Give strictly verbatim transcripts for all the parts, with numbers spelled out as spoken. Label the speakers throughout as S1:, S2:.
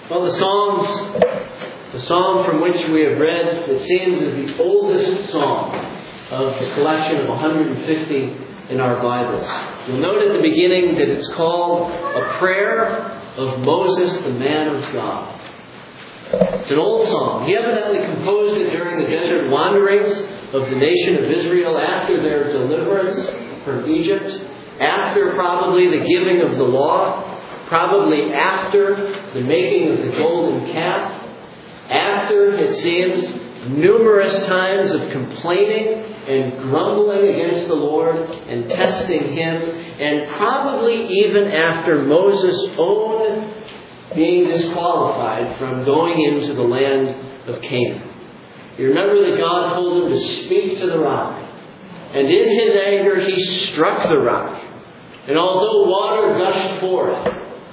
S1: Well, the Psalms, the psalm from which we have read, it seems, is the oldest psalm of the collection of one hundred fifty in our Bibles. You'll note at the beginning that it's called a prayer of Moses, the man of God. It's an old psalm. He evidently composed it during the desert wanderings of the nation of Israel after their deliverance from Egypt, after probably the giving of the law, probably after the making of the golden calf, after, it seems, numerous times of complaining and grumbling against the Lord and testing Him, and probably even after Moses' own being disqualified from going into the land of Canaan. You remember that God told him to speak to the rock. And in His anger, He struck the rock. And although water gushed forth,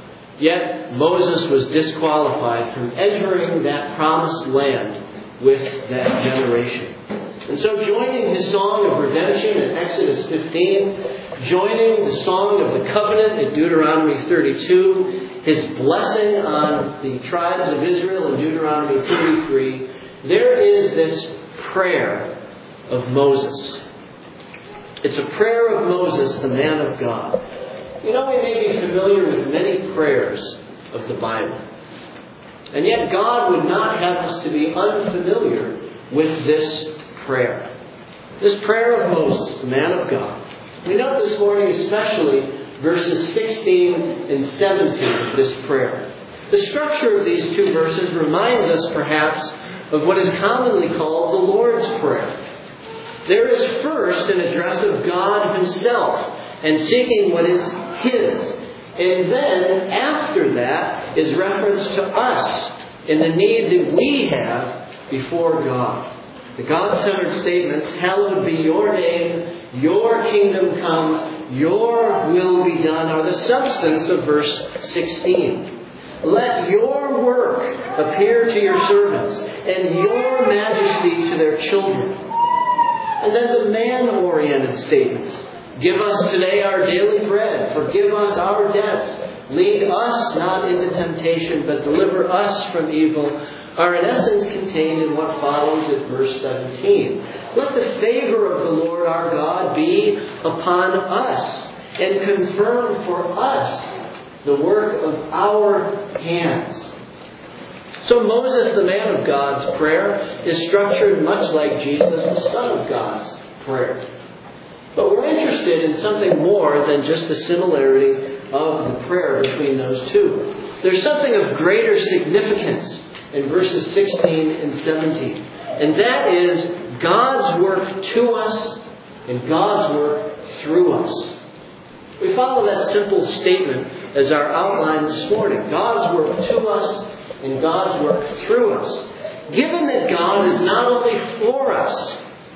S1: yet Moses was disqualified from entering that promised land with that generation. And so joining His song of redemption in Exodus fifteen, joining the song of the covenant in Deuteronomy thirty-two, His blessing on the tribes of Israel in Deuteronomy thirty-three, there is this prayer of Moses. It's a prayer of Moses, the man of God. You know, we may be familiar with many prayers of the Bible. And yet God would not have us to be unfamiliar with this prayer. This prayer of Moses, the man of God. We note this morning especially verses sixteen and seventeen of this prayer. The structure of these two verses reminds us perhaps of what is commonly called the Lord's Prayer. There is first an address of God Himself and seeking what is His. And then, after that, is reference to us and the need that we have before God. The God-centered statements, hallowed be your name, your kingdom come, your will be done, are the substance of verse sixteen. Let your work appear to your servants, and your majesty to their children. And then the man-oriented statements. Give us today our daily bread. Forgive us our debts. Lead us not into temptation, but deliver us from evil, are in essence contained in what follows at verse seventeen. Let the favor of the Lord our God be upon us, and confirm for us the work of our hands. So Moses, the man of God's prayer, is structured much like Jesus, the Son of God's prayer. But we're interested in something more than just the similarity of the prayer between those two. There's something of greater significance in verses sixteen and seventeen. And that is God's work to us and God's work through us. We follow that simple statement as our outline this morning. God's work to us and God's work through us. Given that God is not only for us,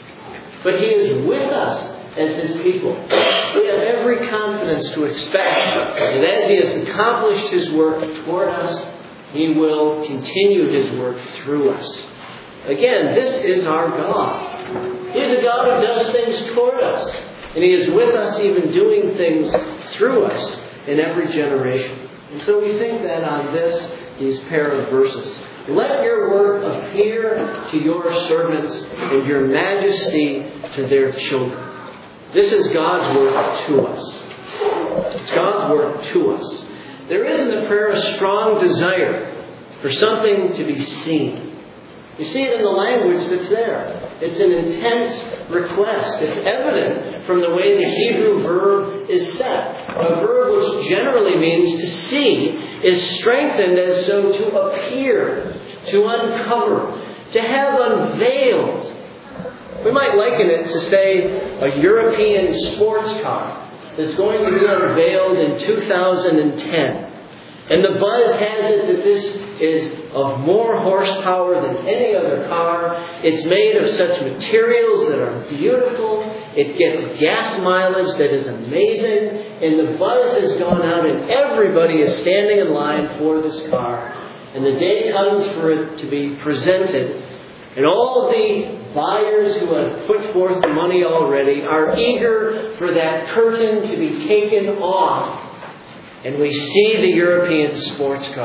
S1: but He is with us as His people, we have every confidence to expect that as He has accomplished His work toward us, He will continue His work through us. Again, this is our God. He is a God who does things toward us, and He is with us even doing things through us in every generation. And so we think that on this, these pair of verses. Let your work appear to your servants and your majesty to their children. This is God's work to us. It's God's work to us. There is in the prayer a strong desire for something to be seen. You see it in the language that's there. It's an intense request. It's evident from the way the Hebrew verb is set. A verb which generally means to see is strengthened as so to appear, to uncover, to have unveiled. We might liken it to, say, a European sports car that's going to be unveiled in two thousand ten. And the buzz has it that this is of more horsepower than any other car. It's made of such materials that are beautiful. It gets gas mileage that is amazing. And the buzz has gone out and everybody is standing in line for this car. And the day comes for it to be presented. And all the buyers who have put forth the money already are eager for that curtain to be taken off. And we see the European sports car.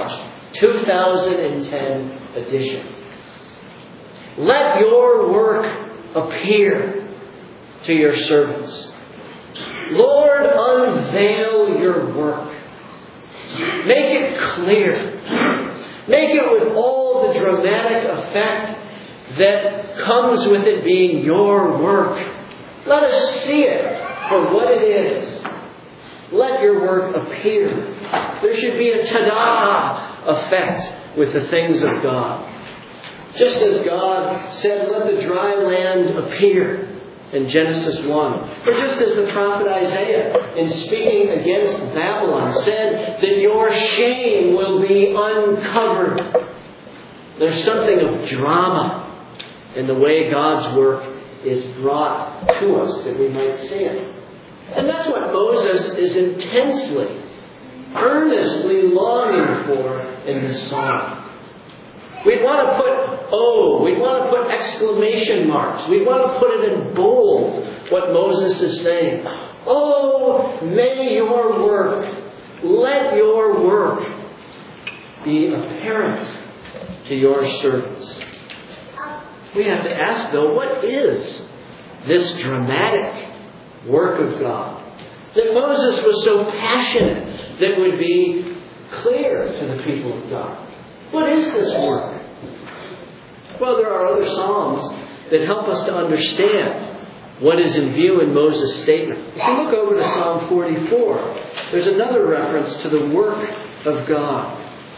S1: two thousand ten edition. Let your work appear to your servants. Lord, unveil your work. Make it clear. Make it with all the dramatic effect that comes with it being your work. Let us see it for what it is. Let your work appear. There should be a ta-da effect with the things of God. Just as God said, let the dry land appear in Genesis one. Or just as the prophet Isaiah, in speaking against Babylon, said that your shame will be uncovered. There's something of drama in the way God's work is brought to us, that we might see it. And that's what Moses is intensely, earnestly longing for in this psalm. We'd want to put oh, we'd want to put exclamation marks. We'd want to put it in bold, what Moses is saying. Oh, may your work, let your work be apparent to your servants. We have to ask, though, what is this dramatic work of God that Moses was so passionate that would be clear to the people of God? What is this work? Well, there are other Psalms that help us to understand what is in view in Moses' statement. If you look over to Psalm forty-four, there's another reference to the work of God.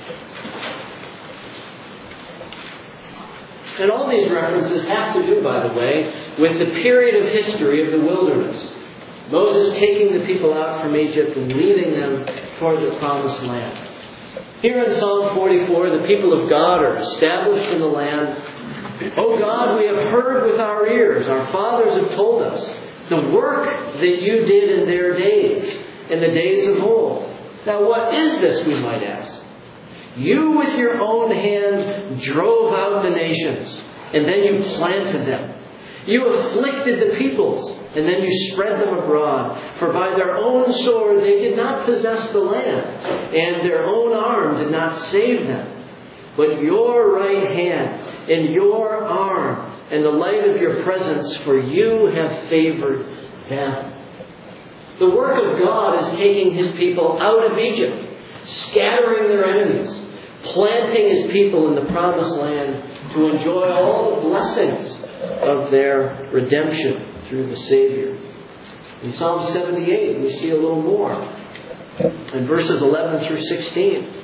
S1: And all these references have to do, by the way, with the period of history of the wilderness. Moses taking the people out from Egypt and leading them toward the promised land. Here in Psalm forty-four, the people of God are established in the land. O God, we have heard with our ears, our fathers have told us, the work that you did in their days, in the days of old. Now what is this, we might ask? You with your own hand drove out the nations, and then you planted them. You afflicted the peoples, and then you spread them abroad. For by their own sword they did not possess the land, and their own arm did not save them. But your right hand and your arm and the light of your presence, for you have favored them. The work of God is taking His people out of Egypt, scattering their enemies, planting His people in the promised land to enjoy all the blessings of their redemption through the Savior. In Psalm seventy-eight, we see a little more. In verses eleven through sixteen.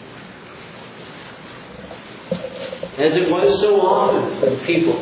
S1: As it was so often for the people.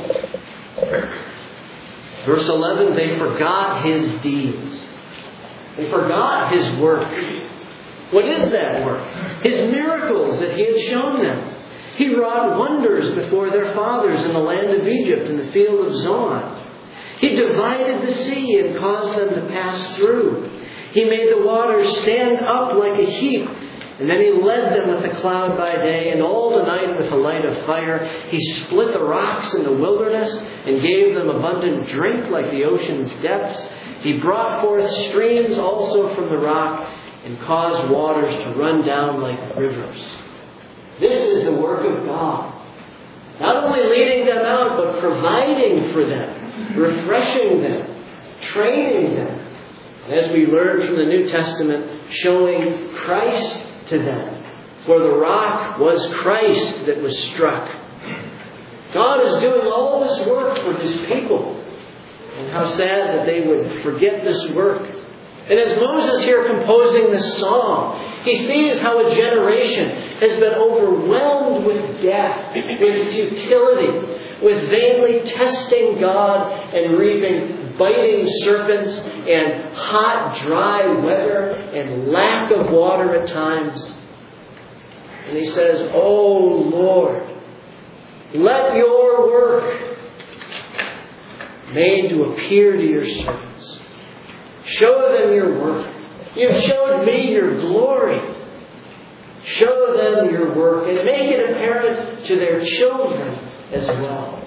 S1: Verse eleven, they forgot His deeds. They forgot His work. What is that work? His miracles that He had shown them. He wrought wonders before their fathers in the land of Egypt, in the field of Zoan. He divided the sea and caused them to pass through. He made the waters stand up like a heap, and then He led them with a cloud by day, and all the night with a light of fire. He split the rocks in the wilderness and gave them abundant drink like the ocean's depths. He brought forth streams also from the rock and caused waters to run down like rivers. This is the work of God. Not only leading them out, but providing for them, refreshing them, training them. And as we learn from the New Testament, showing Christ to them. For the rock was Christ that was struck. God is doing all this work for His people. And how sad that they would forget this work. And as Moses here composing this song, he sees how a generation has been overwhelmed with death, with futility, with vainly testing God and reaping biting serpents and hot, dry weather and lack of water at times. And he says, "Oh Lord, let your work made to appear to your servants. Show them your work. You've showed me your glory. Show them your work and make it apparent to their children as well."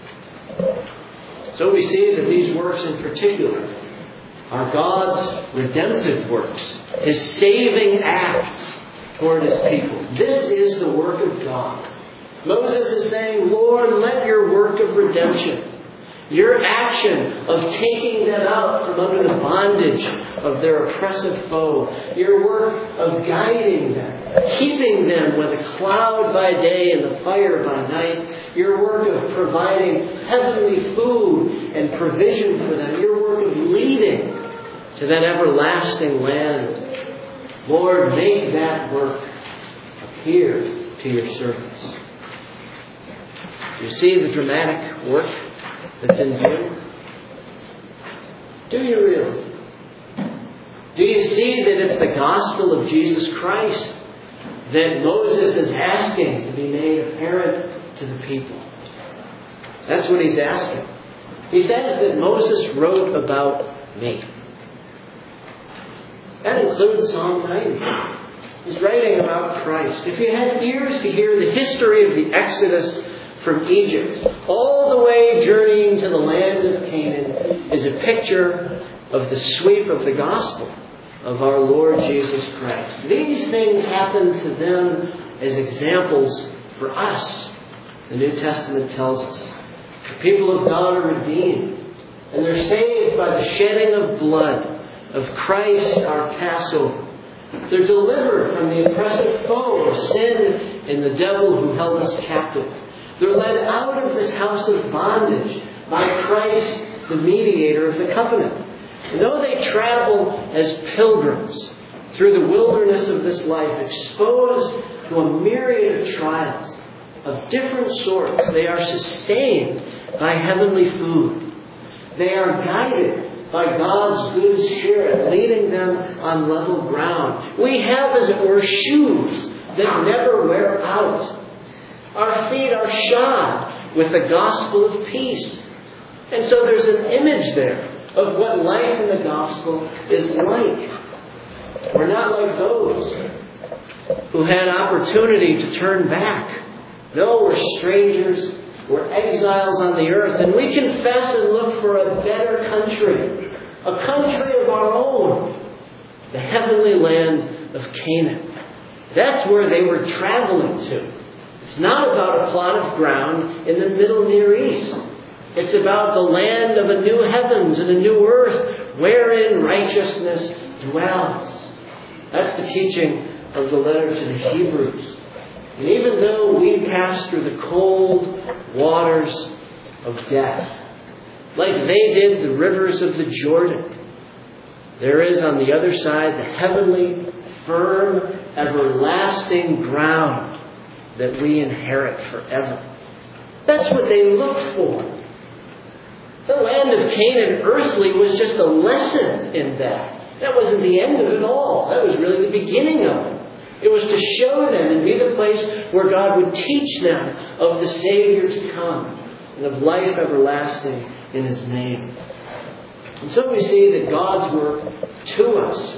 S1: So we see that these works in particular are God's redemptive works, His saving acts toward His people. This is the work of God. Moses is saying, Lord, let your work of redemption, your action of taking them out from under the bondage of their oppressive foe, your work of guiding them, keeping them with a cloud by day and the fire by night, your work of providing heavenly food and provision for them, your work of leading to that everlasting land. Lord, make that work appear to your servants. You see the dramatic work that's in view? Do you really? Do you see that it's the gospel of Jesus Christ that Moses is asking to be made apparent to the people? That's what he's asking. He says that Moses wrote about me. That includes Psalm ninety. He's writing about Christ. If you had ears to hear the history of the Exodus from Egypt, all the way journeying to the land of Canaan, is a picture of the sweep of the gospel of our Lord Jesus Christ. These things happen to them as examples for us. The New Testament tells us. The people of God are redeemed, and they're saved by the shedding of blood of Christ our Passover. They're delivered from the oppressive foe of sin and the devil who held us captive. They're led out of this house of bondage by Christ, the mediator of the covenant. And though they travel as pilgrims through the wilderness of this life, exposed to a myriad of trials of different sorts, they are sustained by heavenly food. They are guided by God's good Spirit, leading them on level ground. We have, as it were, shoes that never wear out. Our feet are shod with the gospel of peace. And so there's an image there of what life in the gospel is like. We're not like those who had opportunity to turn back. No, we're strangers. We're exiles on the earth. And we confess and look for a better country. A country of our own. The heavenly land of Canaan. That's where they were traveling to. It's not about a plot of ground in the middle Near East. It's about the land of a new heavens and a new earth wherein righteousness dwells. That's the teaching of the letter to the Hebrews. And even though we pass through the cold waters of death, like they did the rivers of the Jordan, there is on the other side the heavenly, firm, everlasting ground that we inherit forever. That's what they looked for. The land of Canaan, earthly, was just a lesson in that. That wasn't the end of it all. That was really the beginning of it. It was to show them and be the place where God would teach them of the Savior to come and of life everlasting in His name. And so we see that God's work to us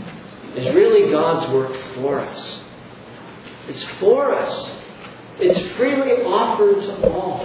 S1: is really God's work for us. It's for us. It's freely offered to all.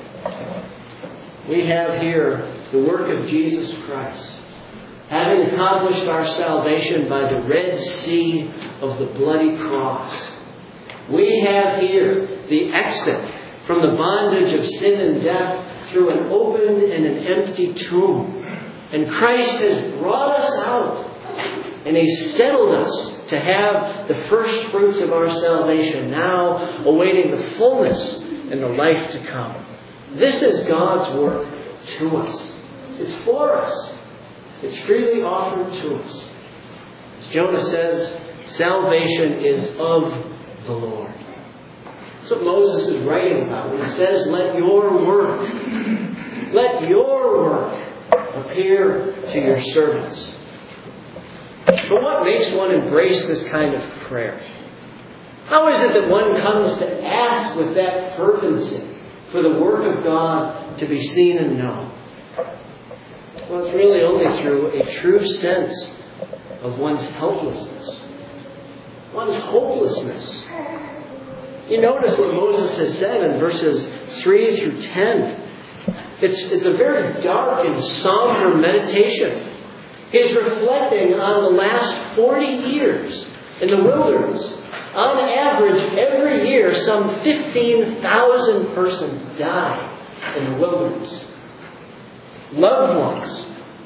S1: We have here the work of Jesus Christ, having accomplished our salvation by the Red Sea of the bloody cross. We have here the exit from the bondage of sin and death through an opened and an empty tomb. And Christ has brought us out, and He's settled us to have the first fruits of our salvation, now awaiting the fullness and the life to come. This is God's work to us. It's for us. It's freely offered to us. As Jonah says, salvation is of the Lord. That's what Moses is writing about when he says, let your work, let your work appear to your servants. But what makes one embrace this kind of prayer? How is it that one comes to ask with that fervency for the work of God to be seen and known? Well, it's really only through a true sense of one's helplessness, one's hopelessness. You notice what Moses has said in verses three through ten. It's, it's a very dark and somber meditation. He's reflecting on the last forty years in the wilderness On average, every year, some fifteen thousand persons die in the wilderness. Loved ones.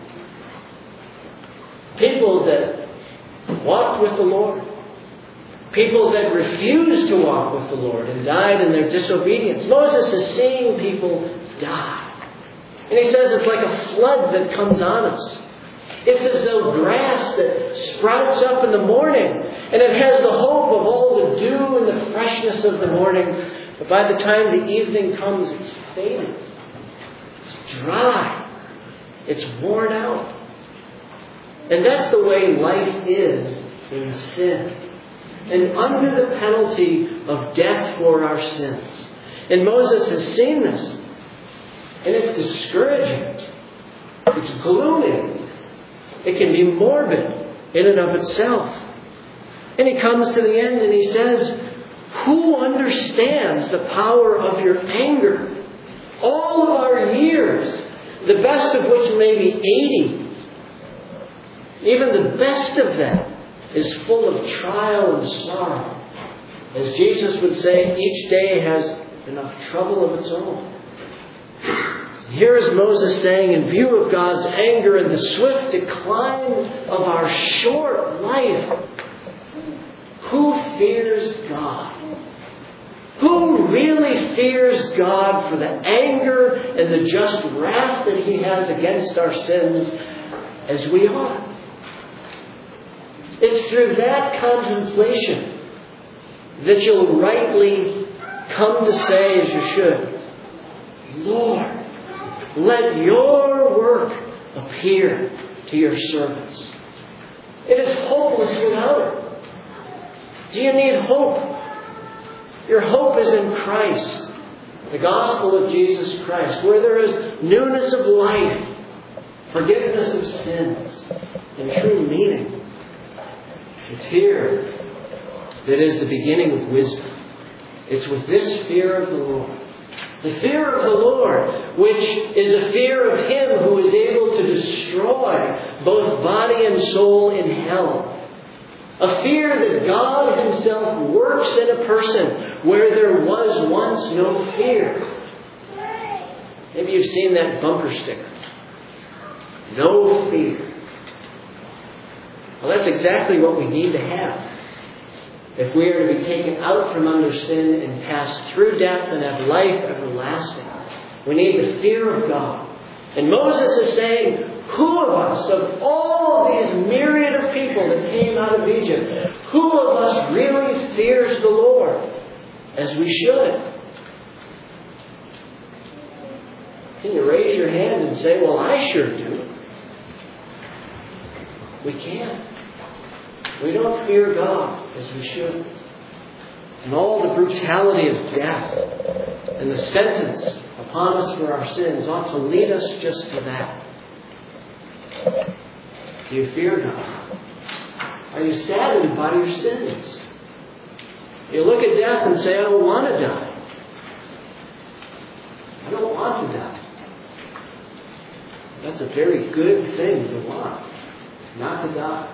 S1: People that walked with the Lord. People that refused to walk with the Lord and died in their disobedience. Moses is seeing people die. And he says it's like a flood that comes on us. It's as though grass that sprouts up in the morning, and it has the hope of all the dew and the freshness of the morning. But by the time the evening comes, it's fading. It's dry. It's worn out. And that's the way life is in sin. And under the penalty of death for our sins. And Moses has seen this. And it's discouraging. It's gloomy. It can be morbid in and of itself. And he comes to the end and he says, who understands the power of your anger? All of our years, the best of which may be eighty, even the best of them is full of trial and sorrow. As Jesus would say, each day has enough trouble of its own. Here is Moses saying, in view of God's anger and the swift decline of our short life, who fears God? Who really fears God for the anger and the just wrath that He has against our sins as we ought? It's through that contemplation that you'll rightly come to say, as you should, Lord, let your work appear to your servants. It is hopeless without it. Do you need hope? Your hope is in Christ, the gospel of Jesus Christ, where there is newness of life, forgiveness of sins, and true meaning. It's here that is the beginning of wisdom. It's with this fear of the Lord. The fear of the Lord, which is a fear of Him who is able to destroy both body and soul in hell. A fear that God Himself works in a person where there was once no fear. Maybe you've seen that bumper sticker. No fear. Well, that's exactly what we need to have. If we are to be taken out from under sin and pass through death and have life everlasting, we need the fear of God. And Moses is saying, who of us, of all these myriad of people that came out of Egypt, who of us really fears the Lord as we should? Can you raise your hand and say, well, I sure do? We can't. We don't fear God as we should. And all the brutality of death and the sentence upon us for our sins ought to lead us just to that. Do you fear God? Are you saddened by your sins? You look at death and say, I don't want to die. I don't want to die. That's a very good thing to want, not to die.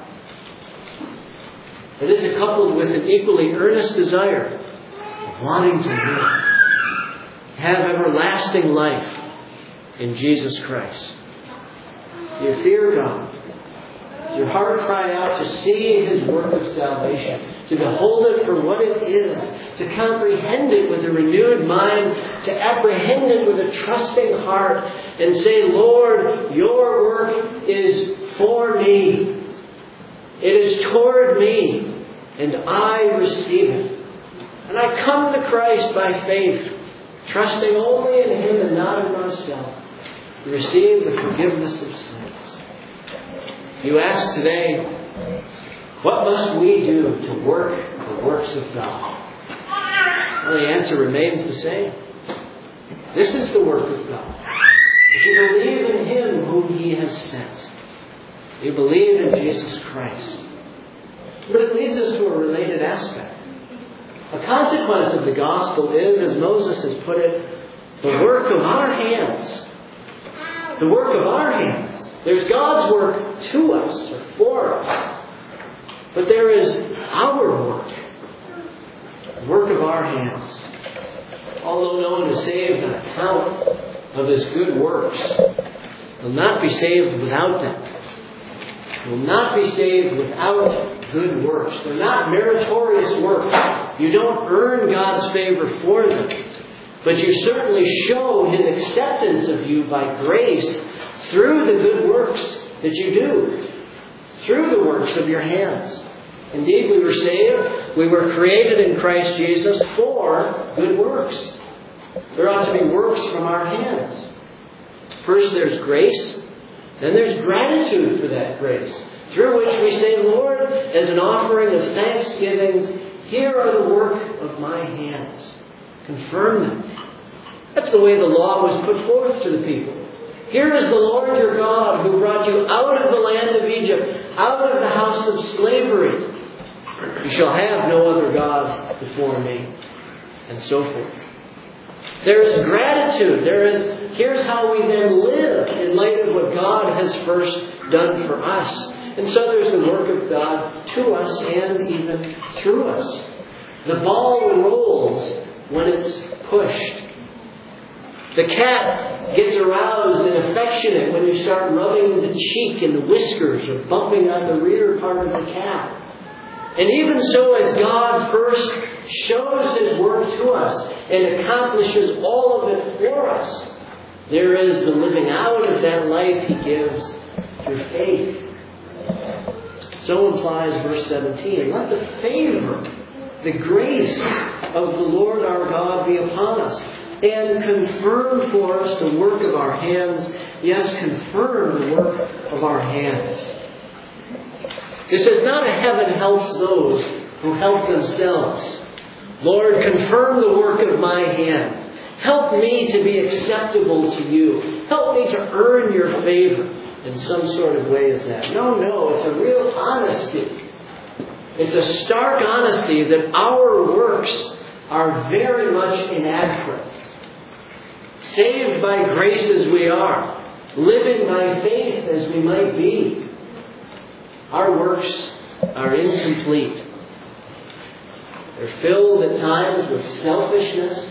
S1: It is coupled with an equally earnest desire of wanting to live, have everlasting life in Jesus Christ. Do you fear God? Does your heart cry out to see His work of salvation, to behold it for what it is, to comprehend it with a renewed mind, to apprehend it with a trusting heart, and say, Lord, your work is for me. It is toward me, and I receive it. And I come to Christ by faith, trusting only in Him and not in myself, to receive the forgiveness of sins. You ask today, what must we do to work the works of God? Well, the answer remains the same. This is the work of God. If you believe in Him whom He has sent, you believe in Jesus Christ. But it leads us to a related aspect. A consequence of the gospel is, as Moses has put it, the work of our hands. The work of our hands. There's God's work to us, or for us. But there is our work. work of our hands. Although no one is saved on account of his good works, will not be saved without them. Will not be saved without good works. They're not meritorious work. You don't earn God's favor for them. But you certainly show His acceptance of you by grace through the good works that you do. Through the works of your hands. Indeed, we were saved. We were created in Christ Jesus for good works. There ought to be works from our hands. First there's grace. Then there's gratitude for that grace, through which we say, Lord, as an offering of thanksgiving, here are the work of my hands. Confirm them. That's the way the law was put forth to the people. Here is the Lord your God who brought you out of the land of Egypt, out of the house of slavery. You shall have no other gods before me. And so forth. There is gratitude. There is, here's how we then live in light of what God has first done for us. And so there's the work of God to us and even through us. The ball rolls when it's pushed. The cat gets aroused and affectionate when you start rubbing the cheek and the whiskers or bumping on the rear part of the cat. And even so, as God first shows His work to us and accomplishes all of it for us, there is the living out of that life He gives through faith. So implies verse seventeen. Let the favor, the grace of the Lord our God be upon us, and confirm for us the work of our hands. Yes, confirm the work of our hands. This is not a heaven helps those who help themselves. Lord, confirm the work of my hands. Help me to be acceptable to you. Help me to earn your favor in some sort of way as that. No, no, it's a real honesty. It's a stark honesty that our works are very much inadequate. Saved by grace as we are, living by faith as we might be, our works are incomplete. They're filled at times with selfishness,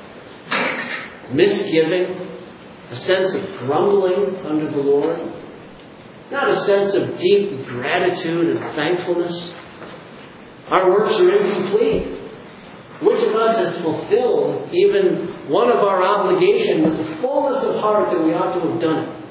S1: misgiving, a sense of grumbling under the Lord, not a sense of deep gratitude and thankfulness. Our works are incomplete. Which of us has fulfilled even one of our obligations with the fullness of heart that we ought to have done it?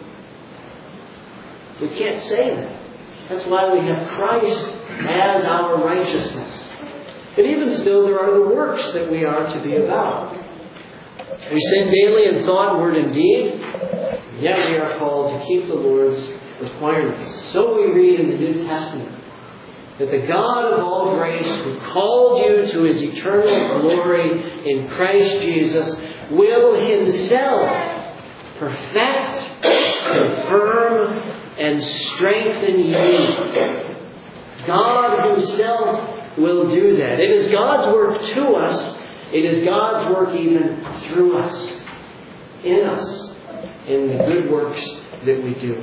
S1: We can't say that. That's why we have Christ as our righteousness. But even still, there are the works that we are to be about. We sin daily in thought, word, and deed, and yet we are called to keep the Lord's requirements. So we read in the New Testament that the God of all grace, who called you to His eternal glory in Christ Jesus, will Himself perfect, confirm, and strengthen you. God Himself will do that. It is God's work to us. It is God's work even through us, in us, in the good works that we do.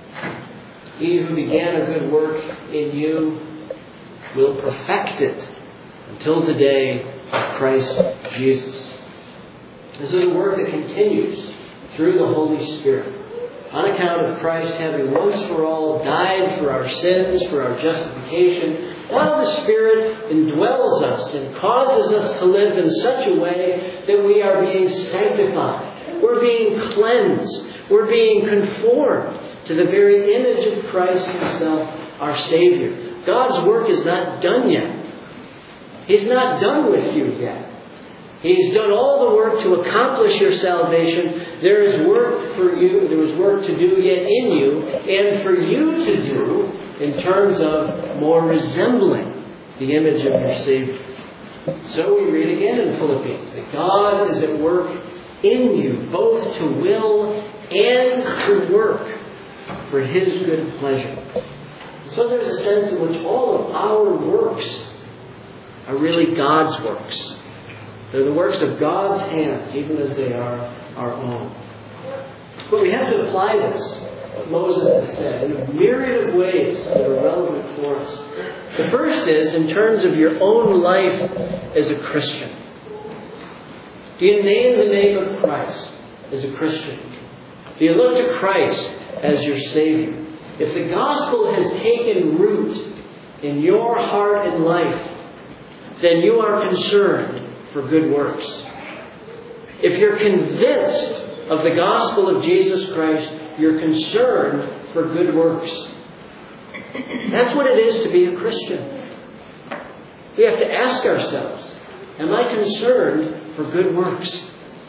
S1: He who began a good work in you will perfect it until the day of Christ Jesus. This is a work that continues through the Holy Spirit. On account of Christ having once for all died for our sins, for our justification, now the Spirit indwells us and causes us to live in such a way that we are being sanctified. We're being cleansed. We're being conformed to the very image of Christ Himself, our Savior. God's work is not done yet. He's not done with you yet. He's done all the work to accomplish your salvation. There is work for you, there is work to do yet in you, and for you to do in terms of more resembling the image of your Savior. So we read again in Philippians that God is at work in you, both to will and to work for His good pleasure. So there's a sense in which all of our works are really God's works. They're the works of God's hands, even as they are our own. But we have to apply this what Moses has said in a myriad of ways that are relevant for us. The first is in terms of your own life as a Christian. Do you name the name of Christ as a Christian? Do you look to Christ as your Savior? If the gospel has taken root in your heart and life, then you are concerned for good works. If you're convinced of the gospel of Jesus Christ, you're concerned for good works. That's what it is to be a Christian. We have to ask ourselves, am I concerned for good works?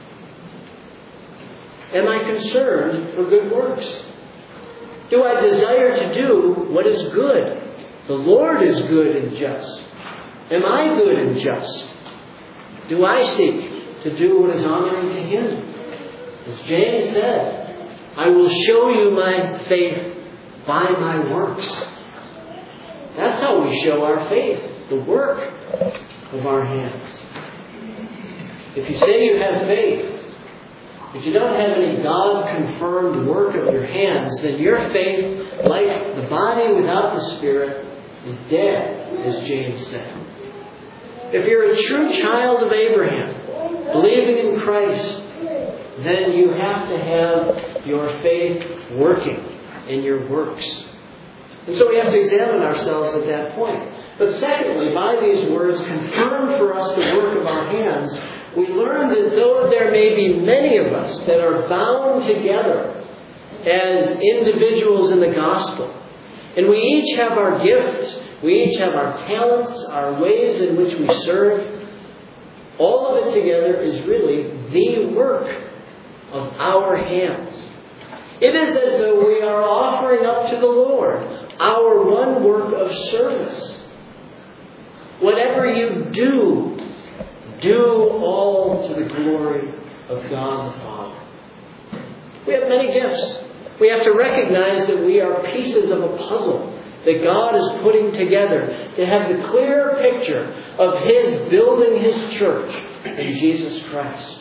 S1: Am I concerned for good works? Do I desire to do what is good? The Lord is good and just. Am I good and just? Do I seek to do what is honoring to Him? As James said, I will show you my faith by my works. That's how we show our faith, the work of our hands. If you say you have faith, but you don't have any God-confirmed work of your hands, then your faith, like the body without the Spirit, is dead, as James said. If you're a true child of Abraham, believing in Christ, then you have to have your faith working in your works. And so we have to examine ourselves at that point. But secondly, by these words, confirm for us the work of our hands, we learn that though there may be many of us that are bound together as individuals in the gospel, and we each have our gifts, we each have our talents, our ways in which we serve, all of it together is really the work of our hands. It is as though we are offering up to the Lord our one work of service. Whatever you do, do all to the glory of God the Father. We have many gifts. We have to recognize that we are pieces of a puzzle that God is putting together to have the clearer picture of His building His church in Jesus Christ.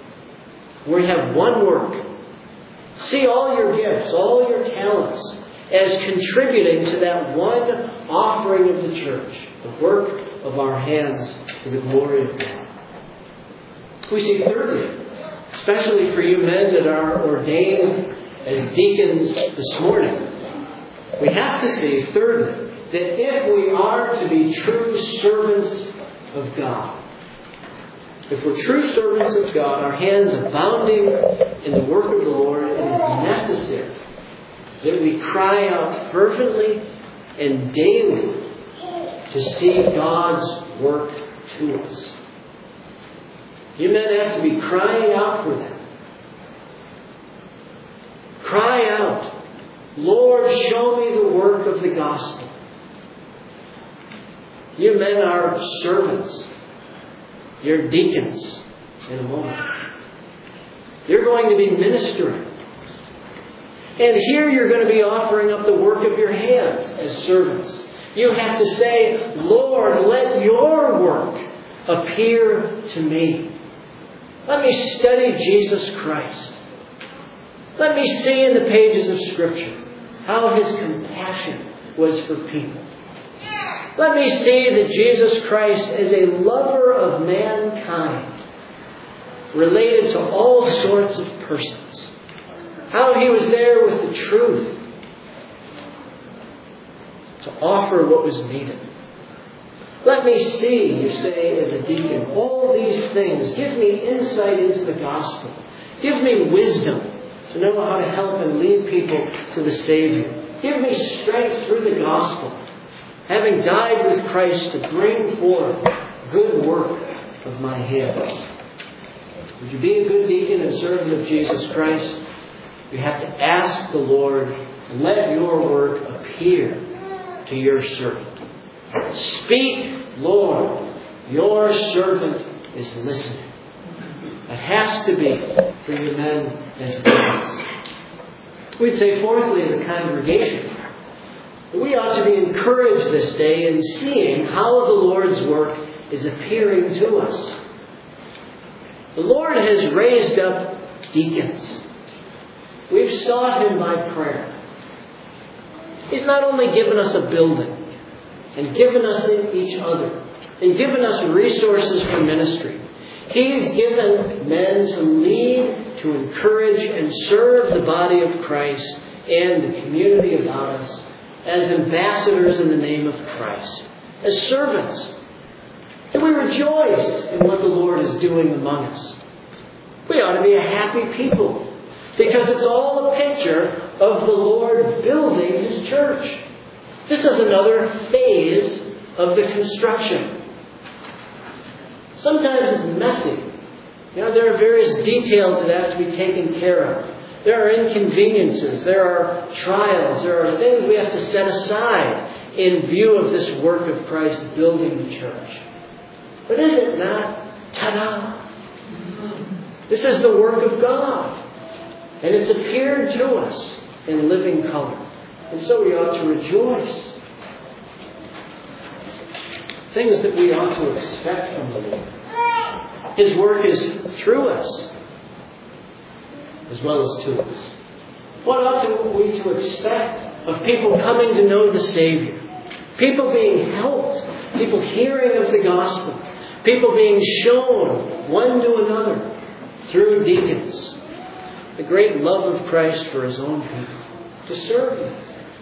S1: We have one work. See all your gifts, all your talents as contributing to that one offering of the church, the work of our hands to the glory of God. We see thirdly, especially for you men that are ordained as deacons this morning, we have to see thirdly that if we are to be true servants of God, if we're true servants of God, our hands abounding in the work of the Lord, it is necessary that we cry out fervently and daily to see God's work to us. You men have to be crying out for that. Cry out, Lord, show me the work of the gospel. You men are servants. You're deacons in a moment. You're going to be ministering. And here you're going to be offering up the work of your hands as servants. You have to say, Lord, let your work appear to me. Let me study Jesus Christ. Let me see in the pages of Scripture how His compassion was for people. Let me see that Jesus Christ is a lover of mankind, related to all sorts of persons. How He was there with the truth to offer what was needed. Let me see, you say as a deacon, all these things. Give me insight into the gospel. Give me wisdom to know how to help and lead people to the Savior. Give me strength through the gospel, having died with Christ, to bring forth good work of my hands. Would you be a good deacon and servant of Jesus Christ? You have to ask the Lord, let your work appear to your servant. Speak, Lord, your servant is listening. It has to be for you men as deacons. We'd say fourthly, as a congregation, we ought to be encouraged this day in seeing how the Lord's work is appearing to us. The Lord has raised up deacons. We've sought Him by prayer. He's not only given us a building and given us each other and given us resources for ministry. He's given men to lead, to encourage, and serve the body of Christ and the community about us as ambassadors in the name of Christ, as servants. And we rejoice in what the Lord is doing among us. We ought to be a happy people because it's all a picture of the Lord building His church. This is another phase of the construction. Sometimes it's messy. You know, there are various details that have to be taken care of. There are inconveniences. There are trials. There are things we have to set aside in view of this work of Christ building the church. But is it not? Ta-da! This is the work of God. And it's appeared to us in living color. And so we ought to rejoice. Things that we ought to expect from the Lord. His work is through us as well as to us. What ought we to expect of people coming to know the Savior? People being helped. People hearing of the gospel. People being shown one to another through deacons. The great love of Christ for His own people. To serve them.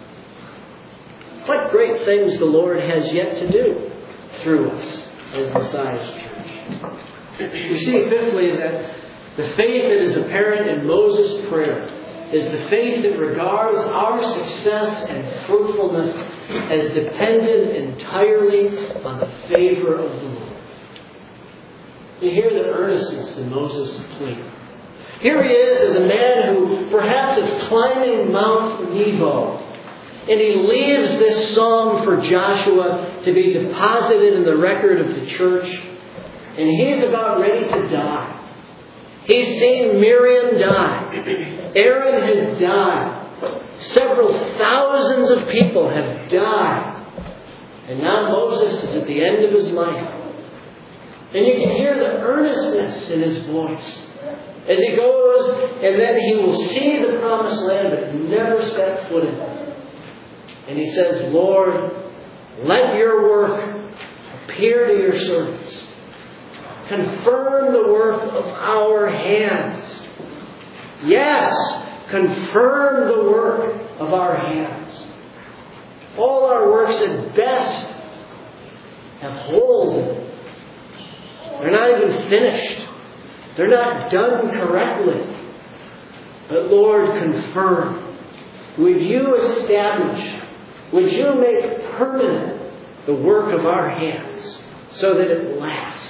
S1: What great things the Lord has yet to do through us as Messiah's church. We see, fifthly, that the faith that is apparent in Moses' prayer is the faith that regards our success and fruitfulness as dependent entirely on the favor of the Lord. You hear the earnestness in Moses' plea. Here he is as a man who perhaps is climbing Mount Nebo. And he leaves this psalm for Joshua to be deposited in the record of the church. And he's about ready to die. He's seen Miriam die. Aaron has died. Several thousands of people have died. And now Moses is at the end of his life. And you can hear the earnestness in his voice as he goes, and then he will see the promised land but never step foot in it. And he says, Lord, let your work appear to your servants. Confirm the work of our hands. Yes, confirm the work of our hands. All our works at best have holes in them. They're not even finished. They're not done correctly. But Lord, confirm. Would you establish, would you make permanent the work of our hands so that it lasts?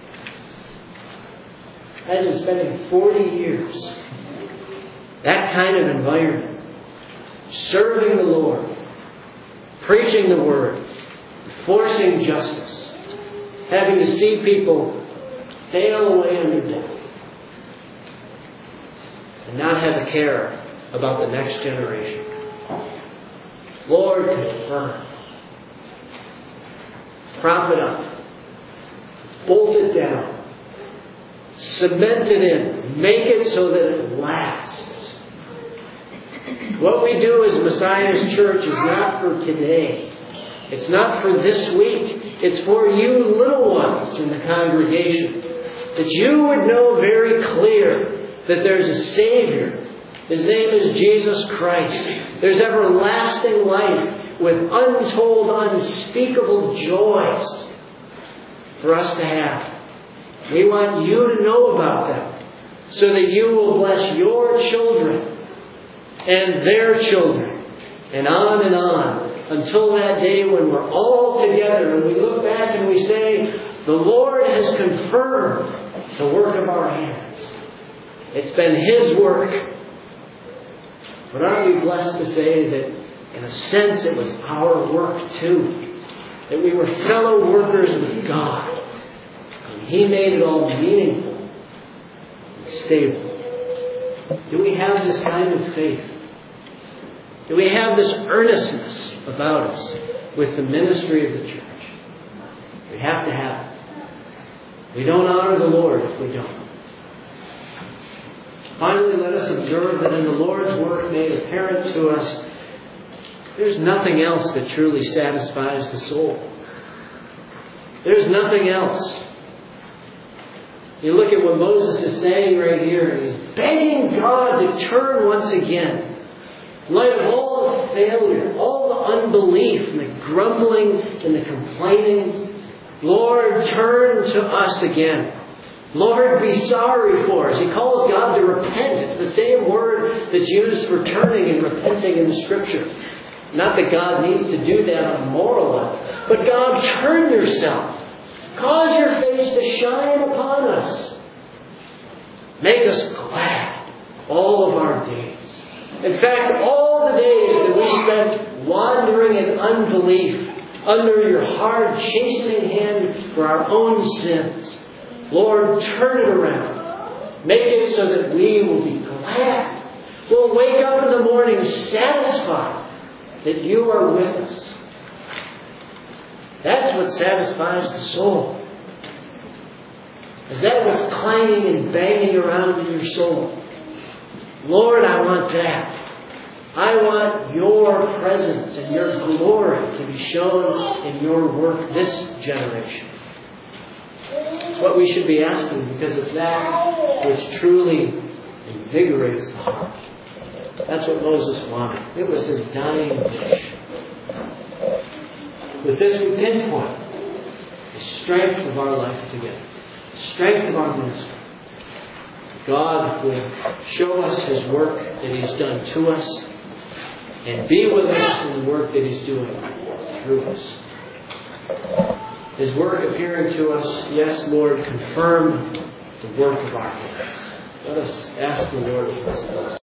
S1: Imagine spending forty years, that kind of environment, serving the Lord, preaching the Word, enforcing justice, having to see people fail away under death, and not have a care about the next generation. Lord, confirm. Prop it up. Bolt it down. Cement it in. Make it so that it lasts. What we do as Messiah's church is not for today. It's not for this week. It's for you little ones in the congregation. That you would know very clear that there's a Savior. His name is Jesus Christ. There's everlasting life with untold, unspeakable joys for us to have. We want you to know about them so that you will bless your children and their children and on and on until that day when we're all together and we look back and we say, the Lord has confirmed the work of our hands. It's been His work. But aren't we blessed to say that in a sense it was our work too? That we were fellow workers with God. And He made it all meaningful and stable. Do we have this kind of faith? Do we have this earnestness about us with the ministry of the church? We have to have it. We don't honor the Lord if we don't. Finally, let us observe that in the Lord's work made apparent to us There's nothing else that truly satisfies the soul. There's nothing else. You look at what Moses is saying right here, and he's begging God to turn once again. In light of all the failure, all the unbelief, and the grumbling and the complaining, Lord, turn to us again. Lord, be sorry for us. He calls God to repent. It's the same word that's used for turning and repenting in the Scripture. Not that God needs to do that on a moral level, but God, turn yourself. Cause your face to shine upon us. Make us glad all of our days. In fact, all the days that we spent wandering in unbelief under your hard chastening hand for our own sins, Lord, turn it around. Make it so that we will be glad. We'll wake up in the morning satisfied that you are with us. That's what satisfies the soul. Is that what's clanging and banging around in your soul? Lord, I want that. I want your presence and your glory to be shown in your work this generation. It's what we should be asking, because it's that which truly invigorates the heart. That's what Moses wanted. It was his dying wish. With this, we pinpoint the strength of our life together, the strength of our ministry. God will show us His work that He's done to us, and be with us in the work that He's doing through us. His work appearing to us, yes, Lord, confirm the work of our hands. Let us ask the Lord for His blessing.